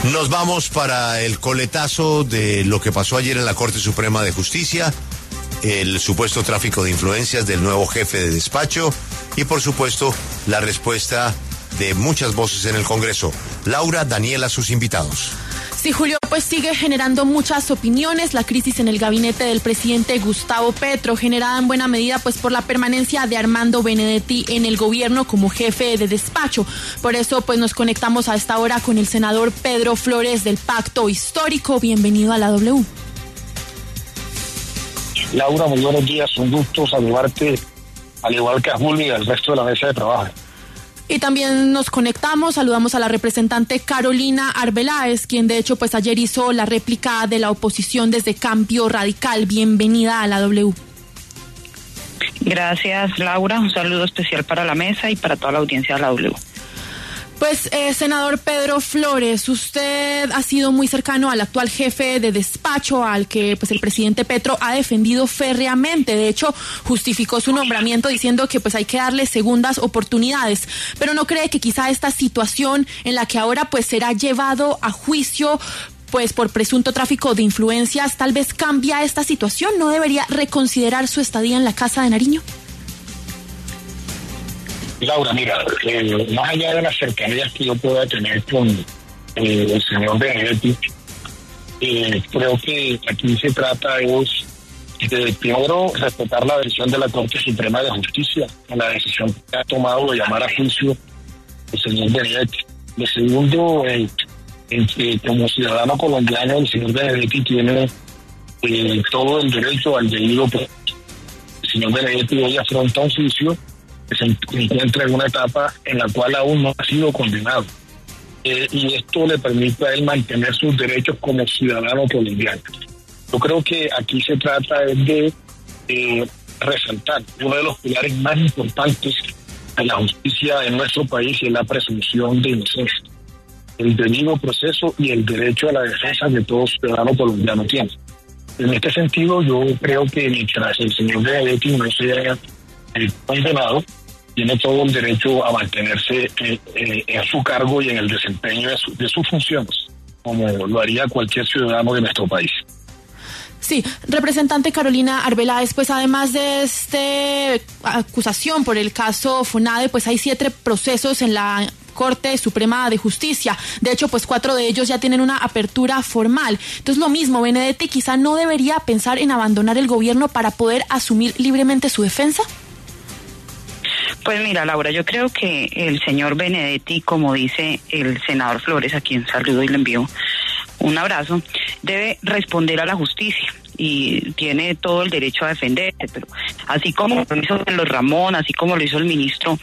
Nos vamos para el coletazo de lo que pasó ayer en la Corte Suprema de Justicia, el supuesto tráfico de influencias del nuevo jefe de despacho y, por supuesto, la respuesta de muchas voces en el Congreso. Laura, Daniela, sus invitados. Sí, Julio, pues sigue generando muchas opiniones la crisis en el gabinete del presidente Gustavo Petro, generada en buena medida pues por la permanencia de Armando Benedetti en el gobierno como jefe de despacho. Por eso pues nos conectamos a esta hora con el senador Pedro Flores del Pacto Histórico. Bienvenido a la W. Laura, muy buenos días, un gusto saludarte, al igual que a Julio y al resto de la mesa de trabajo. Y también nos conectamos, saludamos a la representante Carolina Arbeláez, quien de hecho pues ayer hizo la réplica de la oposición desde Cambio Radical. Bienvenida a la W. Gracias, Laura, un saludo especial para la mesa y para toda la audiencia de la W. Pues, senador Pedro Flores, usted ha sido muy cercano al actual jefe de despacho, al que pues el presidente Petro ha defendido férreamente. De hecho, justificó su nombramiento diciendo que pues hay que darle segundas oportunidades. Pero ¿no cree que quizá esta situación en la que ahora pues será llevado a juicio pues por presunto tráfico de influencias tal vez cambia esta situación? ¿No debería reconsiderar su estadía en la Casa de Nariño? Laura, mira, más allá de las cercanías que yo pueda tener con el señor Benedetti, creo que aquí se trata de primero respetar la decisión de la Corte Suprema de Justicia, la decisión que ha tomado de llamar a juicio el señor Benedetti. De segundo, en que como ciudadano colombiano el señor Benedetti tiene todo el derecho al debido proceso. El señor Benedetti hoy afronta un juicio que se encuentra en una etapa en la cual aún no ha sido condenado. Y esto le permite a él mantener sus derechos como ciudadano colombiano. Yo creo que aquí se trata de resaltar uno de los pilares más importantes de la justicia en nuestro país, y es la presunción de inocencia, el debido proceso y el derecho a la defensa que todo ciudadano colombiano tiene. En este sentido, yo creo que mientras el señor Benedetti no sea condenado, tiene todo el derecho a mantenerse en su cargo y en el desempeño de sus funciones, como lo haría cualquier ciudadano de nuestro país. Sí, representante Carolina Arbeláez, pues además de esta acusación por el caso FONADE, pues hay 7 procesos en la Corte Suprema de Justicia. De hecho, pues 4 de ellos ya tienen una apertura formal. Entonces, lo mismo, Benedetti quizá no debería pensar en abandonar el gobierno para poder asumir libremente su defensa. Pues mira, Laura, yo creo que el señor Benedetti, como dice el senador Flores, a quien saludo y le envío un abrazo, debe responder a la justicia y tiene todo el derecho a defenderse, pero así como lo hizo Carlos Ramón, así como lo hizo el ministro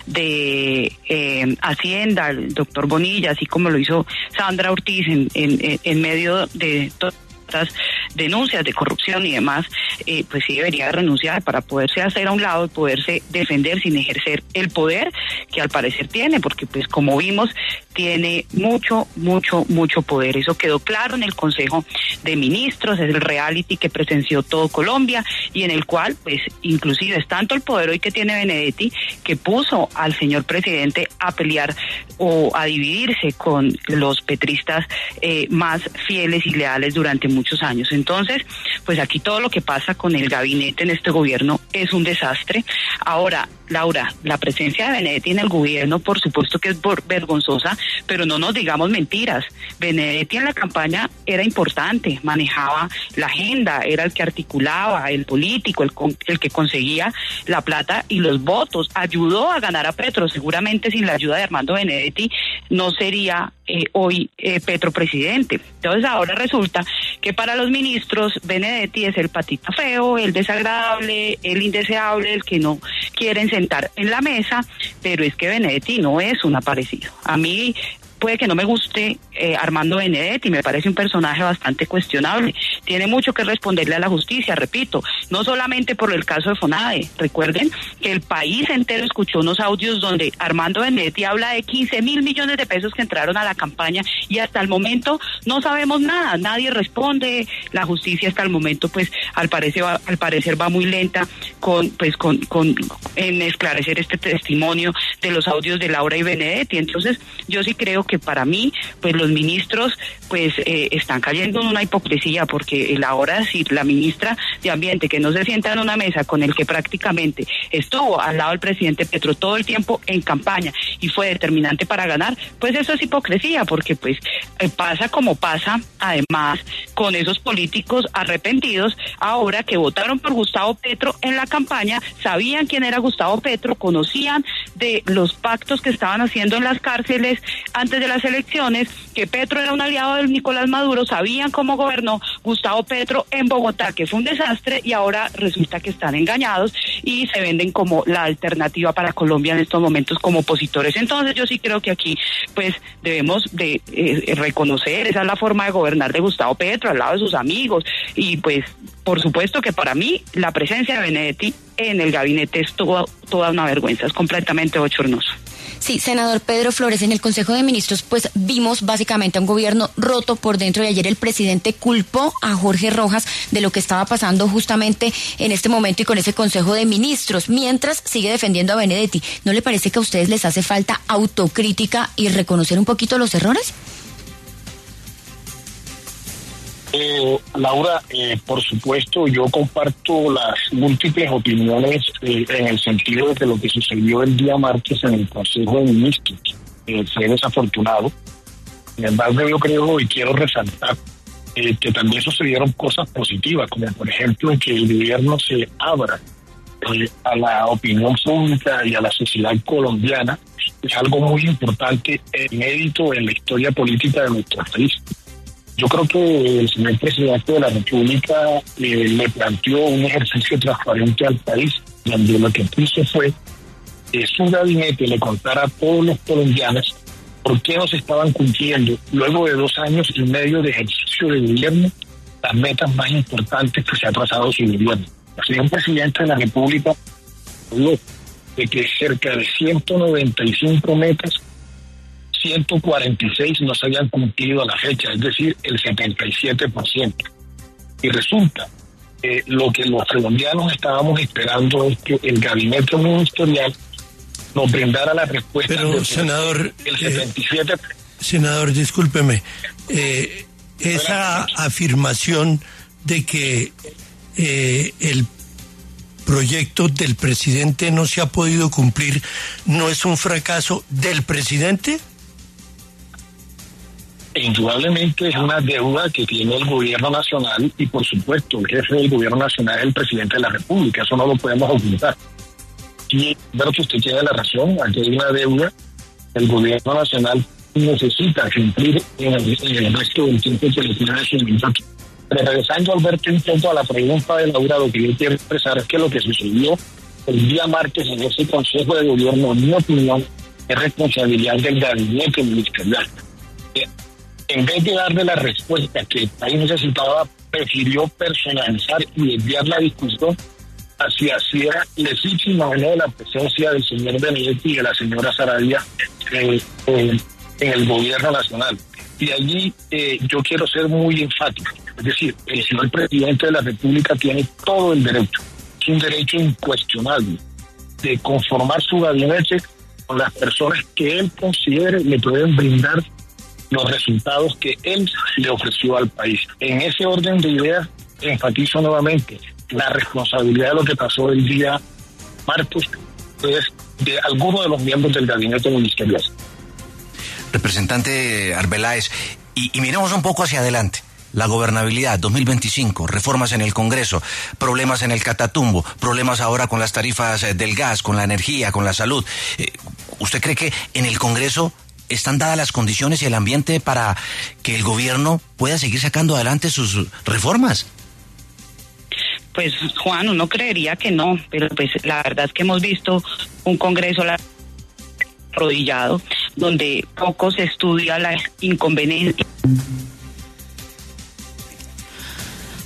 de Hacienda, el doctor Bonilla, así como lo hizo Sandra Ortiz en medio de todo denuncias de corrupción y demás, pues sí debería renunciar para poderse hacer a un lado y poderse defender sin ejercer el poder que al parecer tiene, porque pues como vimos tiene mucho poder. Eso quedó claro en el Consejo de Ministros, es el reality que presenció todo Colombia y en el cual pues inclusive es tanto el poder hoy que tiene Benedetti que puso al señor presidente a pelear o a dividirse con los petristas más fieles y leales durante muchos años. Entonces, pues aquí todo lo que pasa con el gabinete en este gobierno es un desastre. Ahora, Laura, la presencia de Benedetti en el gobierno, por supuesto que es vergonzosa, pero no nos digamos mentiras. Benedetti en la campaña era importante, manejaba la agenda, era el que articulaba, el político, el que conseguía la plata y los votos, ayudó a ganar a Petro. Seguramente sin la ayuda de Armando Benedetti no sería hoy Petro presidente. Entonces ahora resulta que para los ministros Benedetti es el patita feo, el desagradable, el indeseable, el que no quieren sentar en la mesa, pero es que Benedetti no es un aparecido. A mí puede que no me guste Armando Benedetti, me parece un personaje bastante cuestionable. tiene mucho que responderle a la justicia, repito, no solamente por el caso de FONADE. Recuerden que el país entero escuchó unos audios donde Armando Benedetti habla de 15.000 millones de pesos que entraron a la campaña y hasta el momento no sabemos nada, nadie responde, la justicia hasta el momento pues al parecer va muy lenta en esclarecer este testimonio de los audios de Laura y Benedetti. Entonces yo sí creo que para mí pues los ministros pues están cayendo en una hipocresía, porque ahora decir la ministra de Ambiente que no se sienta en una mesa con el que prácticamente estuvo al lado del presidente Petro todo el tiempo en campaña y fue determinante para ganar, pues eso es hipocresía, porque pues pasa como pasa además con esos políticos arrepentidos ahora que votaron por Gustavo Petro en la campaña, sabían quién era Gustavo Petro, conocían de los pactos que estaban haciendo en las cárceles antes de las elecciones, que Petro era un aliado de Nicolás Maduro, sabían cómo gobernó Gustavo Petro en Bogotá, que fue un desastre, y ahora resulta que están engañados y se venden como la alternativa para Colombia en estos momentos como opositores. Entonces yo sí creo que aquí pues debemos de reconocer, esa es la forma de gobernar de Gustavo Petro al lado de sus amigos, y pues por supuesto que para mí la presencia de Benedetti en el gabinete es toda una vergüenza, es completamente bochornoso. Sí, senador Pedro Flores, en el Consejo de Ministros pues vimos básicamente a un gobierno roto por dentro, y ayer el presidente culpó a Jorge Rojas de lo que estaba pasando justamente en este momento y con ese Consejo de Ministros, mientras sigue defendiendo a Benedetti. ¿No le parece que a ustedes les hace falta autocrítica y reconocer un poquito los errores? Laura, por supuesto, yo comparto las múltiples opiniones en el sentido de que lo que sucedió el día martes en el Consejo de Ministros fue desafortunado. Sin embargo, yo creo y quiero resaltar que también sucedieron cosas positivas, como por ejemplo que el gobierno se abra a la opinión pública y a la sociedad colombiana. Es algo muy importante, inédito en la historia política de nuestro país. Yo creo que el señor presidente de la República le planteó un ejercicio transparente al país, donde lo que puso fue que su gabinete le contara a todos los colombianos por qué no se estaban cumpliendo, luego de 2 años y medio de ejercicio de gobierno, las metas más importantes que se ha trazado su gobierno. El señor presidente de la República habló de que cerca de 195 metas, 146 no se habían cumplido a la fecha, es decir, el 77%. Y resulta que lo que los colombianos estábamos esperando es que el gabinete ministerial nos brindara la respuesta. Pero, senador, el 77%. Senador, discúlpeme, esa afirmación de que el proyecto del presidente no se ha podido cumplir, ¿no es un fracaso del presidente? Indudablemente es una deuda que tiene el gobierno nacional y por supuesto el jefe del gobierno nacional es el presidente de la República, eso no lo podemos ocultar. Y creo que usted tiene la razón, aquí hay una deuda, el gobierno nacional necesita cumplir en el resto del tiempo que le tiene su mandato. Pero regresando, Alberto, un poco a la pregunta de Laura, lo que yo quiero expresar es que lo que sucedió el día martes en ese Consejo de Gobierno, en mi opinión, es responsabilidad del gabinete ministerial. En vez de darle la respuesta que el país necesitaba, prefirió personalizar y desviar la discusión hacia si era legítima o no la presencia del señor Benedetti y de la señora Saravia en el gobierno nacional. Y allí yo quiero ser muy enfático. Es decir, el señor presidente de la República tiene todo el derecho, es un derecho incuestionable, de conformar su gabinete con las personas que él considere le pueden brindar los resultados que él le ofreció al país. En ese orden de ideas, enfatizo nuevamente la responsabilidad de lo que pasó el día martes es de algunos de los miembros del gabinete ministerial. Representante Arbeláez, y miremos un poco hacia adelante. La gobernabilidad 2025, reformas en el Congreso, problemas en el Catatumbo, problemas ahora con las tarifas del gas, con la energía, con la salud. ¿Usted cree que en el Congreso están dadas las condiciones y el ambiente para que el gobierno pueda seguir sacando adelante sus reformas? Pues, Juan, uno creería que no, pero pues la verdad es que hemos visto un Congreso arrodillado, donde poco se estudia la inconveniencia.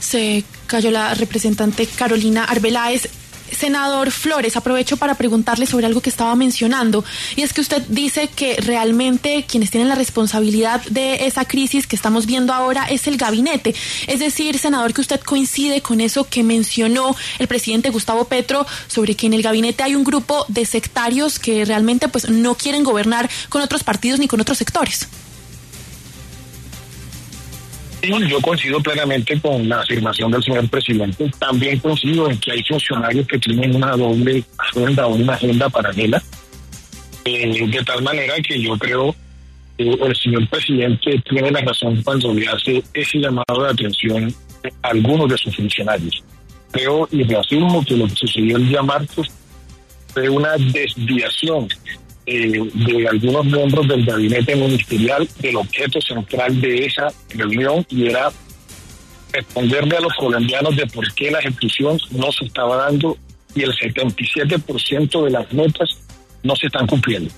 Se cayó la representante Carolina Arbeláez. Senador Flores, aprovecho para preguntarle sobre algo que estaba mencionando, y es que usted dice que realmente quienes tienen la responsabilidad de esa crisis que estamos viendo ahora es el gabinete. Es decir, senador, que usted coincide con eso que mencionó el presidente Gustavo Petro sobre que en el gabinete hay un grupo de sectarios que realmente pues no quieren gobernar con otros partidos ni con otros sectores. Yo coincido plenamente con la afirmación del señor presidente. También coincido en que hay funcionarios que tienen una doble agenda o una agenda paralela. De tal manera que yo creo que el señor presidente tiene la razón cuando le hace ese llamado de atención a algunos de sus funcionarios. Creo y reafirmo que lo que sucedió el día martes fue una desviación de algunos miembros del gabinete ministerial del objeto central de esa reunión, y era responderle a los colombianos de por qué la ejecución no se estaba dando y el 77% de las metas no se están cumpliendo.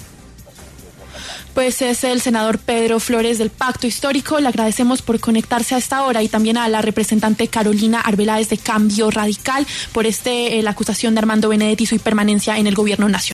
Pues es el senador Pedro Flores del Pacto Histórico. Le agradecemos por conectarse a esta hora, y también a la representante Carolina Arbeláez de Cambio Radical por la acusación de Armando Benedetti y su permanencia en el gobierno nacional.